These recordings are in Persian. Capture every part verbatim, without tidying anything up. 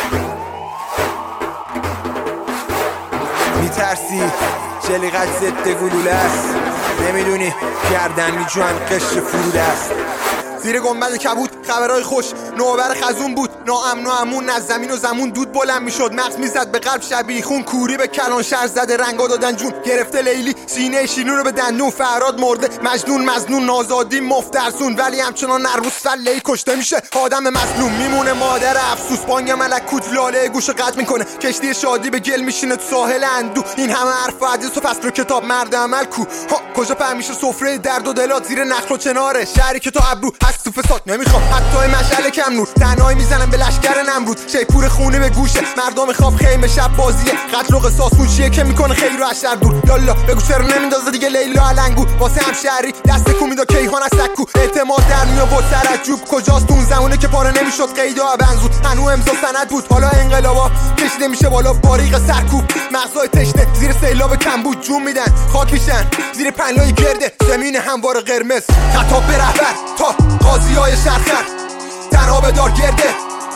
میترسی جلیقت ضد گلوله است، نمیدونی گردن میجوان قشر فروده است. زیر گنبد کبود خبرهای خوش، نوبر خزون بود، ناامن و امون از زمین و زمون دود بلند میشد، مغز میزد به قلب شبیه خون، کوری به کلان شهر زده، رنگا دادن جون، گرفته لیلی سینه شیرین رو به دندون، فرهاد مرده مجنون مظنون، نازادی مفترسون، ولی همچنان نرموز فله‌ای کشته میشه، آدم مظلوم میمونه مادر افسوس، بانگ ملکوت لاله گوشو قطع میکنه، کشتی شادی به گل میشینه تو ساحل اندو، این همه حرف و حدیث و فصل و کتاب مرد عمل کو، ها کجا پهمیشه سفره درد و دلات زیر نخل و چناره، شهری که تو ابرو هست تو فساد، نمیخوام حتی مشعل کم نور، تنهایی میزنم به لشکر نمرود، شیپور خونه به گوشه، مردم خواب خیمه شب بازیه، قتل و قصاص اون چیه که میکنه خیر و اشر دور، یالا بگو چرا نمیندازه دیگه لیلا علنگو، واسه همشهری دست کو میدا کیهان از سکو، اعتماد در میاد و سرجوب کجاست اون زمونه که پاره نمیشد قیدا بنزود، هنو امضا سند بود، حالا انقلابا کشیده میشه بالا باریق سرکوب، مغزای تشنه زیر سیلاب کمبود جون میدن، خاک میشن زیر پنلای گرده زمین هموار قرمز، خطاب به رهبر تا قاضیای شرخر، تنها به دار گرده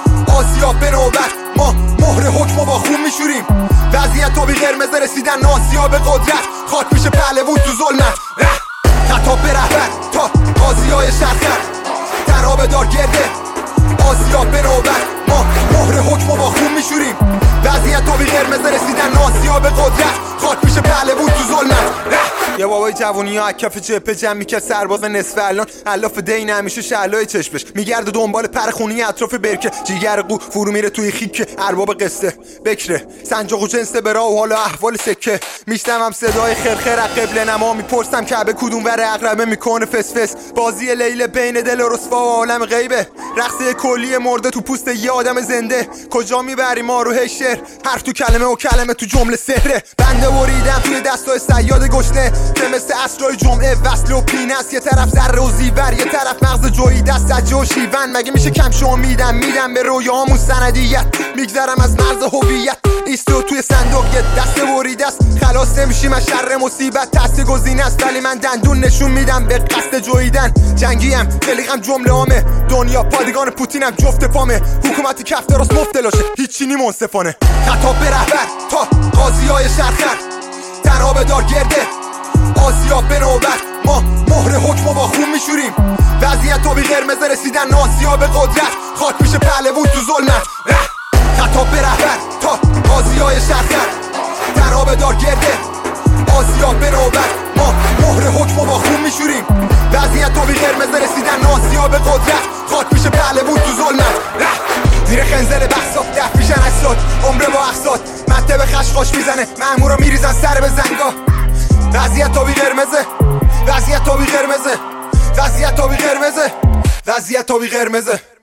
آسیاب به نوبت، ما مهر حکم با خون میشوریم، وضعیت تا بی قرمز رسیدن آسیاب قدرت، خاک میشه پهلوون تو ظلمت، خطاب به رهبر تا قاضیای شرخر، تنها به دار گرده آسیاب به نوبت، ما مهر حکم با خون میشوریم، وضعیت تا بی قرمز رسیدن آسیاب قدرت، خاک میشه پهلوون تو ظلمت. یه بابای جوونی ها کف جبهه جمع میکرد سرباز نصف الان، الاف دین همیشه شعلای چشمش میگرده دنبال پر خونی اطراف برکه، جیگر قو فرو میره توی خیک ارباب قصه، بکره سنجاق و جنس برا و حالا احوال سکه، میشنوم صدای خرخر از قبله نما، میپرسم کعبه کدوم ور عقربه میکنه فس فس، بازی لیل بین دل رسوا و عالم غیبه، رقصه کلی مرده تو پوست یه آدم زنده، کجا میبری ما رو هی شعر، حرف تو کلمه و کلمه تو جمله سحره، بنده بریدم توی دستای صیاد گشنه که مثل اسرای جمعه وصل و پینه است، یه طرف ذره و زیور یه طرف مغز جویی دست سجه و شیون، مگه میشه کم شو میدم میدم به رویامون سندیت، میگذرم از مرز هویت ایستو توی صندوق یه دست بریده است، خلاص نمیشیم از شر مصیبت، تست گزینه است ولی من دندون نشون میدم به قصد جویدن، جنگیم تلیقم جمله هامه، دنیا پادگان پوتینم جفت پامه، حکومتی کف دراست مفتلاشه هیچی نی منصفانه، خطاب به رهبر تا قاضیای شرخر، تنها به دار گرده آسیاب به نوبت، ما مهر حکم با خون میشوریم، وضعیت تا بی قرمز رسیدن آسیاب قدرت، خاک میشه پهلوون تو ظلمت، خطاب به رهبر تا قاضیای شرخر، تنها به دار گرده آسیاب به نوبت، ما مهر حکم با خون میشوریم، وضعیت تا بی قرمز رسیدن آسیاب قدرت، خاک میشه پهلوون تو ظلمت، زیر خنزل بحثا دف میشن اسلات، عمره با اقساط مته به خشخاش میزنه، مأمورا میریزن سر به زنگا، وضعیت تا بی قرمزه، وضعیت تا بی قرمزه، وضعیت تا بی قرمزه، وضعیت تا بی قرمزه.